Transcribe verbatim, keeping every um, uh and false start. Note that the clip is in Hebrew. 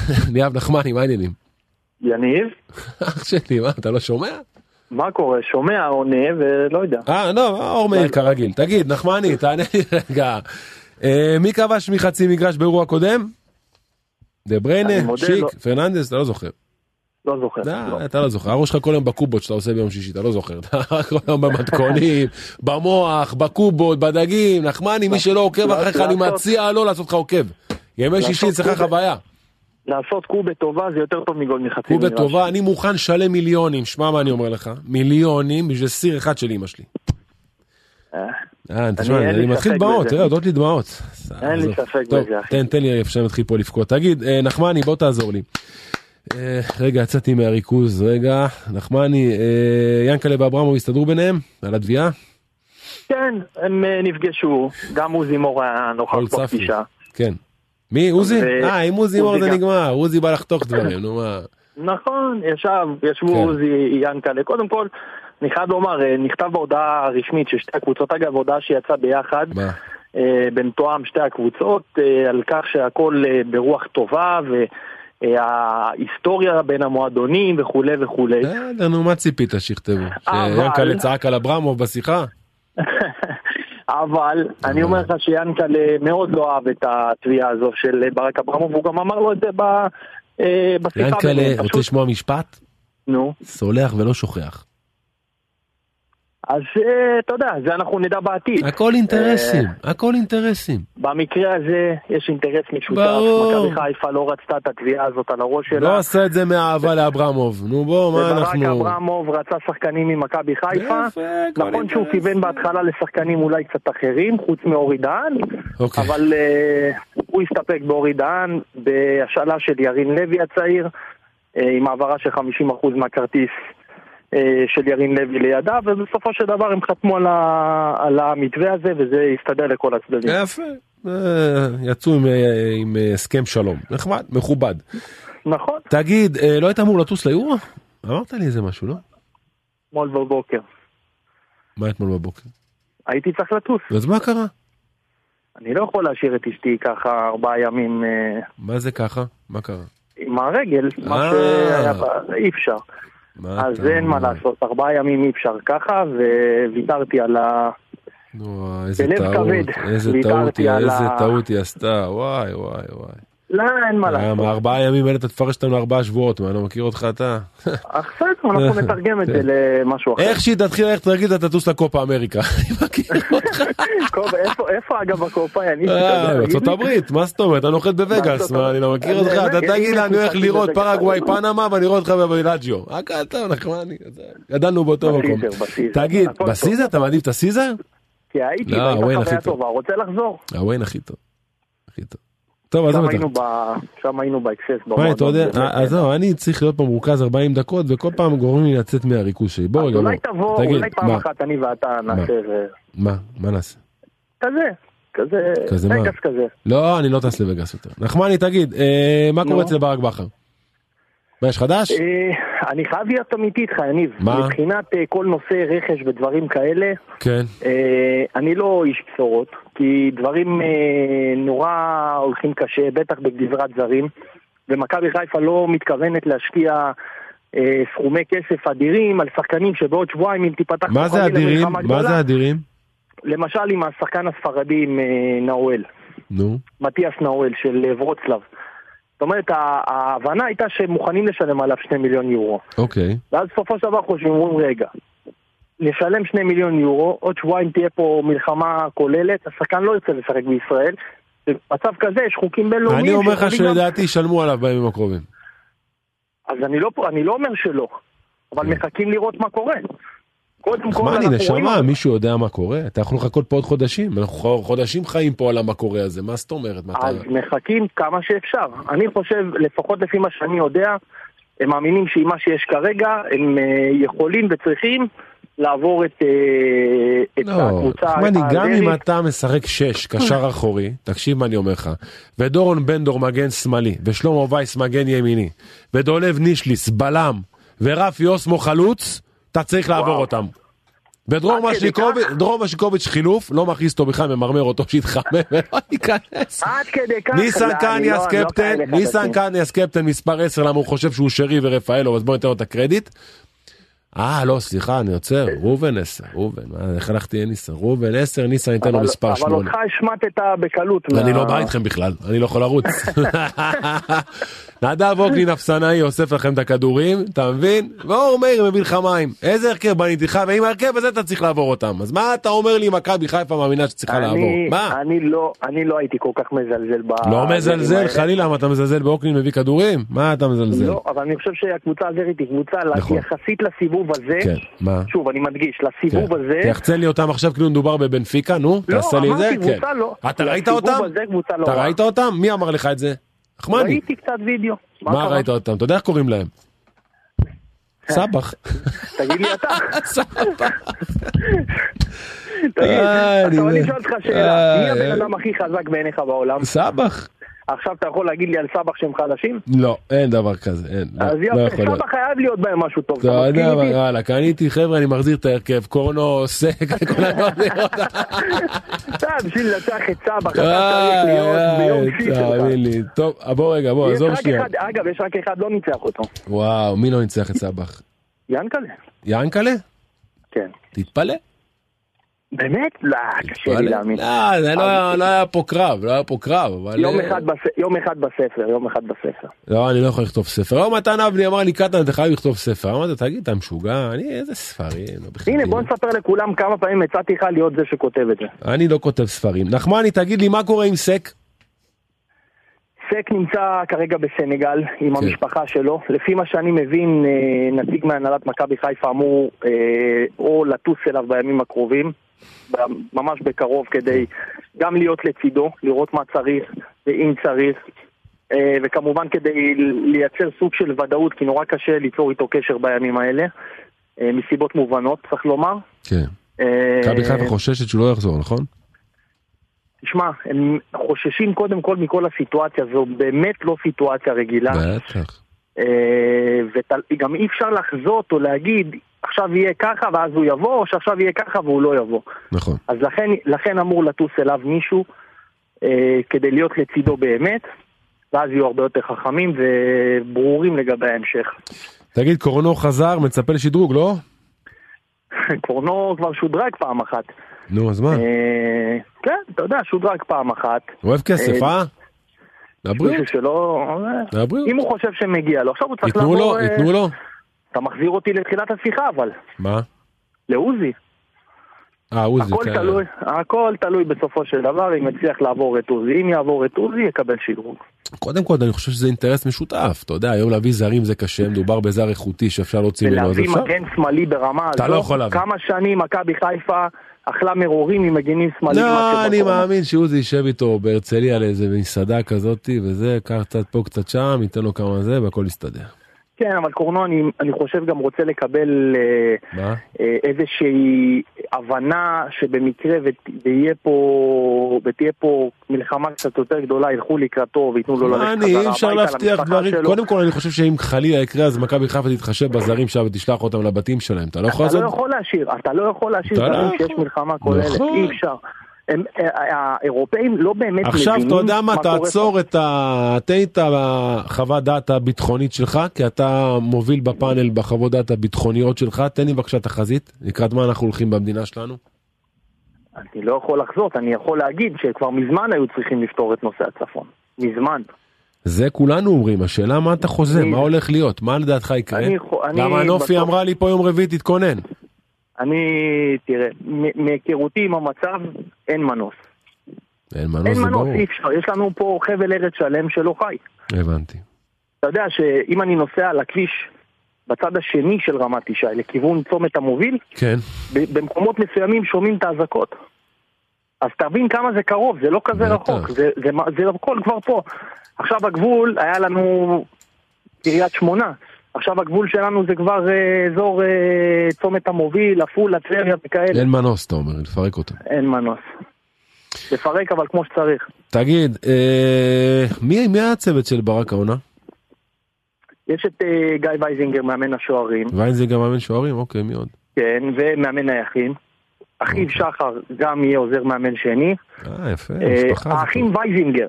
ליאב נחמני, מה העניינים? יניב? אח שלי, מה, אתה לא שומע? מה קורה? שומע, עונה ולא יודע. אה, לא, אור מאיר כרגיל. תגיד, נחמני, תענה לי רגע. מי כבש מחצי מגרש באירוע קודם? דה בריינה, שיק, פרננדס, אתה לא זוכר. לא זוכר. אתה לא זוכר. הראש שלך כל יום בקובות שאתה עושה ביום שישי, אתה לא זוכר. אתה כל יום במתכונים, במוח, בקובות, בדגים, נחמני, מי שלא עוקב אחריך, אני מציע לא לעשות לך עוקב. ימי שישי צריך חוויה. לעשות קובה טובה זה יותר טוב מגול מחצי מגרש. קובה טובה, אני מוכן לשלם מיליונים, שמע מה אני אומר לך, מיליונים בשביל סיר אחד של אמא שלי. אה, תשמע, אני מתחיל דמעות, תראה, עודות לי דמעות. אין לי ספק בזה, אחי. תן, תן לי אפשר מתחיל פה לפקוד. תגיד, נחמני, בוא תעזור לי. רגע, יצאתי מהריכוז, רגע, נחמני, ינקלה ואברמוב הסתדרו ביניהם, על התביעה? כן, הם נפגשו, גם עוזי מור היה נוכח בפגישה. כן. מי? עוזי? אה, עם עוזי מור זה נגמר, עוזי בא לחתוך דברים, נו מה. נכון, ישב, ישבו עוזי ינקלה. קודם כל, אני חייב לומר, נכתב בהודעה הרשמית של שתי הקבוצות, אגב, הודעה שיצאה ביחד, במתואם שתי הקבוצות, על כך שהכל ברוח טובה, וההיסטוריה בין המועדונים וכו' וכו'. נו, מה ציפית שיכתבו? שינקלה צעק על אברמוב בשיחה? אבל אני אומר לך שיאנקלה מאוד לא אהב את התביעה הזו של ברק אברמוב, והוא גם אמר לו את זה בשיחה. יאנקלה רוצה לשמוע משפט? נו. סולח ולא שוכח. אז אתה יודע, זה אנחנו נדע בעתיד. הכל אינטרסים, הכל אינטרסים. במקרה הזה יש אינטרס משותף. מכבי חיפה לא רצתה את התביעה הזאת על הראש שלה. לא עשה את זה מאהבה לאברמוב. נו בוא, מה אנחנו... וברק אברמוב רצה שחקנים ממכבי חיפה. נכון שהוא כיוון בהתחלה לשחקנים אולי קצת אחרים, חוץ מאורי דהן. אבל הוא הסתפק באורי דהן, בהשאלה של ירין לוי הצעיר, עם העברה של חמישים אחוז מהכרטיס של ירין לוי לידה, ובסופו של דבר הם חתמו על, ה... על המתווה הזה, וזה יסתדר לכל הצדדים. יפה, יצאו עם, עם הסכם שלום, נחמד, מכובד. נכון. תגיד, לא היית אמור לטוס ליורו? אמרת לי איזה משהו, לא? אתמול בבוקר. מה אתמול בבוקר? הייתי צריך לטוס. אז מה קרה? אני לא יכול להשאיר את אשתי ככה ארבעה ימים. מה זה ככה? מה קרה? עם הרגל, מה שהיה, אי אפשר. אז אין מה לעשות, ארבעה ימים אי אפשר ככה, וויתרתי על ה... איזה טעות, איזה טעות, איזה טעות היא עשתה, וואי וואי וואי. לא, אין מה לעשות. ארבעה ימים האלה אתה תפרש אותנו ארבעה שבועות, מה, אני לא מכיר אותך אתה? עכשיו אנחנו נתרגם את זה למשהו אחר. איך שהיא תתחיל איך תרגיל אתה תטוס לקופה אמריקה, אני מכיר אותך. איפה אגב הקופה? ארצות הברית, מה זאת אומרת? אני נוחת בווגאס, מה, אני לא מכיר אותך, אתה תגיד לי, אני הולך לראות פרגוואי פנמה, ואני רואה אותך בבילאג'יו. הכל טוב, נחמני, גדלנו באותו מקום. תגיד, בסיזר, אתה מעדיף את הסיזר? כי הייתי, והייתה חוויה טובה, רוצה לחזור. הוויין הכי טוב, הכי טוב. טוב, אז שם היינו באקסס. מה, אתה יודע, אז לא, אני צריך להיות במרוכז ארבעים דקות, וכל פעם גורמים לי לצאת מהריכוז שלי. בוא רגע, אולי תבוא, אולי פעם אחת אני ואתה נעשה... מה? מה נעשה? כזה, כזה, וגס כזה. לא, אני לא טס לווגס יותר. נחמני, תגיד, מה קורה אצל ברק בכר? מה, יש חדש? אני חייב להיות אמיתי איתך, יניב. מבחינת כל נושא רכש ודברים כאלה, כן. אני לא איש בשורות, כי דברים נורא הולכים קשה, בטח בגזרת זרים, ומכבי חיפה לא מתכוונת להשקיע סכומי כסף אדירים על שחקנים שבעוד שבועיים אם תיפתח... מה זה אדירים? מה זה אדירים? למשל עם השחקן הספרדי עם נאואל. נו. מתיאס נאואל של ורוצלב. זאת אומרת, ההבנה הייתה שמוכנים לשלם עליו שני מיליון יורו. אוקיי. ואז סופו של דבר חושבים, אומרים, רגע, נשלם שני מיליון יורו, עוד שבועיים תהיה פה מלחמה כוללת, השחקן לא יוצא לשחק בישראל, במצב כזה יש חוקים בינלאומיים... אני אומר לך שלדעתי ישלמו עליו בימים הקרובים. אז אני לא, אני לא אומר שלא, אבל מחכים לראות מה קורה. מה אני נשמה, מישהו יודע מה קורה? אתה יכול לחכות פה עוד חודשים, אנחנו חודשים חיים פה על מה קורה הזה, מה זאת אומרת? אז מחכים כמה שאפשר. אני חושב, לפחות לפי מה שאני יודע, הם מאמינים שעם מה שיש כרגע, הם יכולים וצריכים לעבור את הקבוצה. גם אם אתה משחק שש, קשר אחורי, תקשיב מה אני אומר לך, ודורון בנדור מגן שמאלי, ושלמה וייס מגן ימיני, ודולב נישליס בלם, ורפי אוסמו חלוץ, אתה צריך לעבור אותם. ודרור משיקוביץ' חילוף, לא מכניס אותו בכלל, ממרמר אותו שיתחמם ולא ייכנס. עד כדי כך. ניסן קניאס קפטן, ניסן קניאס קפטן מספר עשר, למה הוא חושב שהוא שרי ורפאלו, אז בואו ניתן לו את הקרדיט. אה, לא, סליחה, אני עוצר, רובן עשר, רובן, איך הלכתי ניסן, רובן עשר, ניסן ניתן לו מספר שמונה. אבל אותך השמטת בקלות. אני לא בא איתכם בכלל, אני לא יכול לרוץ. נדב אוקנין אפסנאי אוסף לכם את הכדורים, אתה מבין? ואור מאיר מביא לך מים. איזה הרכב בניתי לך, ועם הרכב הזה אתה צריך לעבור אותם. אז מה אתה אומר לי, מכבי חיפה מאמינה שצריכה לעבור? מה? אני לא, אני לא הייתי כל כך מזלזל ב... לא מזלזל, חלילה, מה אתה מזלזל באוקנין מביא כדורים? מה אתה מזלזל? לא, אבל אני חושב שהקבוצה הזרית היא קבוצה יחסית לסיבוב הזה. כן, מה? שוב, אני מדגיש, לסיבוב הזה. תחצן לי אותם עכשיו כאילו מדובר בבנפיקה, נו, תעשה לי את זה. אתה ראית אותם? אתה ראית אותם? מי אמר לך את זה? ראיתי קצת וידאו. מה ראית אותם? אתה יודע איך קוראים להם? סבח. תגיד לי אתה. סבח. תגיד, עכשיו אני שואל אותך שאלה, מי הבן אדם הכי חזק בעיניך בעולם? סבח. עכשיו אתה יכול להגיד לי על סבח שהם חדשים? לא, אין דבר כזה, אין. אז יופי, סבח חייב להיות בהם משהו טוב. אתה יודע, יאללה, קניתי, חבר'ה, אני מחזיר את ההרכב, קורנו, סק, כל הנושא. אתה, בשביל לצח את סבח, אתה צריך להיות ביום שישי שלך. טוב, בוא רגע, בוא, עזוב שנייה. אגב, יש רק אחד לא ניצח אותו. וואו, מי לא ניצח את סבח? ינקלה. ינקלה? כן. תתפלא? באמת? לא, קשה לי להאמין. לא, זה לא היה פה קרב, לא היה פה קרב, אבל... יום אחד בספר, יום אחד בספר. לא, אני לא יכול לכתוב ספר. יום מתן אבני אמר לי, קטן, אתה חייב לכתוב ספר. אמרתי, תגיד, אתה משוגע, אני, איזה ספרים. הנה, בוא נספר לכולם כמה פעמים הצעתי לך להיות זה שכותב את זה. אני לא כותב ספרים. נחמני, תגיד לי, מה קורה עם סק? סק נמצא כרגע בסנגל עם המשפחה שלו. לפי מה שאני מבין, נציג מהנהלת מכבי חיפה אמור או לטוס אליו בימים הקרובים. ממש בקרוב כדי גם להיות לצידו, לראות מה צריך ואם צריך, וכמובן כדי לייצר סוג של ודאות, כי נורא קשה ליצור איתו קשר בימים האלה, מסיבות מובנות, צריך לומר. כן. מכבי חיפה חוששת שהוא לא יחזור, נכון? תשמע, הם חוששים קודם כל מכל הסיטואציה, זו באמת לא סיטואציה רגילה. בטח. וגם אי אפשר לחזות או להגיד עכשיו יהיה ככה ואז הוא יבוא, או שעכשיו יהיה ככה והוא לא יבוא. נכון. אז לכן, לכן אמור לטוס אליו מישהו אה, כדי להיות לצידו באמת, ואז יהיו הרבה יותר חכמים וברורים לגבי ההמשך. תגיד, קורנו חזר, מצפה לשדרוג, לא? קורנו כבר שודרג פעם אחת. נו, אז מה? אה, כן, אתה יודע, שודרג פעם אחת. הוא אוהב כסף, אה? לבריאות? שלא... לבריאות. אם הוא חושב שמגיע לו, עכשיו הוא צריך לעבור... יתנו לו, יתנו לו. אתה מחזיר אותי לתחילת השיחה, אבל. מה? לעוזי. אה, עוזי, הכל כן. תלוי, הכל תלוי בסופו של דבר, אם יצליח לעבור את עוזי. אם יעבור את עוזי, יקבל שדרוג. קודם כל, אני חושב שזה אינטרס משותף. אתה יודע, היום להביא זרים זה קשה, מדובר בזר איכותי שאפשר להוציא ממנו. ולהביא מגן שמאלי ברמה אתה הזו. לא יכול להביא. כמה שנים מכבי חיפה אכלה מרורים עם מגנים שמאליים. לא, אני מאמין שעוזי יישב איתו בהרצליה לאיזה מסעדה כזאת, וזה, קח קצת פה, קצת שם, ייתן לו כמה זה, והכל יסתדר. כן, אבל קורנו, אני, אני חושב גם רוצה לקבל אה, אה, איזושהי הבנה שבמקרה ותהיה פה, ותהיה פה מלחמה קצת יותר גדולה, ילכו לקראתו ויתנו לו ללכת חזרה. אני, אפשר להבטיח דברים. קודם כל, אני חושב שאם חלילה יקרה, אז מכבי חיפה תתחשב בזרים שם ותשלח אותם לבתים שלהם. אתה לא יכול אתה לא יכול להשאיר, אתה לא יכול להשאיר דברים שיש מלחמה כוללת, אי אפשר. האירופאים לא באמת מבינים. עכשיו אתה יודע מה, תעצור את ה... תן את החוות דעת הביטחונית שלך, כי אתה מוביל בפאנל בחוות דעת הביטחוניות שלך, תן לי בבקשה תחזית, לקראת מה אנחנו הולכים במדינה שלנו. אני לא יכול לחזות, אני יכול להגיד שכבר מזמן היו צריכים לפתור את נושא הצפון. מזמן. זה כולנו אומרים, השאלה מה אתה חוזה, מה הולך להיות, מה לדעתך יקרה? למה נופי אמרה לי פה יום רביעי תתכונן? אני, תראה, מהיכרותי עם המצב, אין מנוס. אין מנוס, זה ברור. אי אפשר, יש לנו פה חבל ארץ שלם שלא חי. הבנתי. אתה יודע שאם אני נוסע על הכביש בצד השני של רמת ישי, לכיוון צומת המוביל, כן. במקומות מסוימים שומעים את האזעקות. אז תבין כמה זה קרוב, זה לא כזה רחוק, זה, זה, זה הכל כבר פה. עכשיו הגבול, היה לנו קריית שמונה. עכשיו הגבול שלנו זה כבר אה, אזור אה, צומת המוביל, עפולה, טבריה וכאלה. אין מנוס, אתה אומר, לפרק אותם. אין מנוס. לפרק אבל כמו שצריך. תגיד, אה, מי, מי הצוות של ברק העונה? יש את אה, גיא וייזינגר, מאמן השוערים. וייזינגר מאמן שוערים? אוקיי, מי עוד? כן, ומאמן היחים. אחיו שחר גם יהיה עוזר מאמן שני. אה, יפה, משפחה. האחים וייזינגר,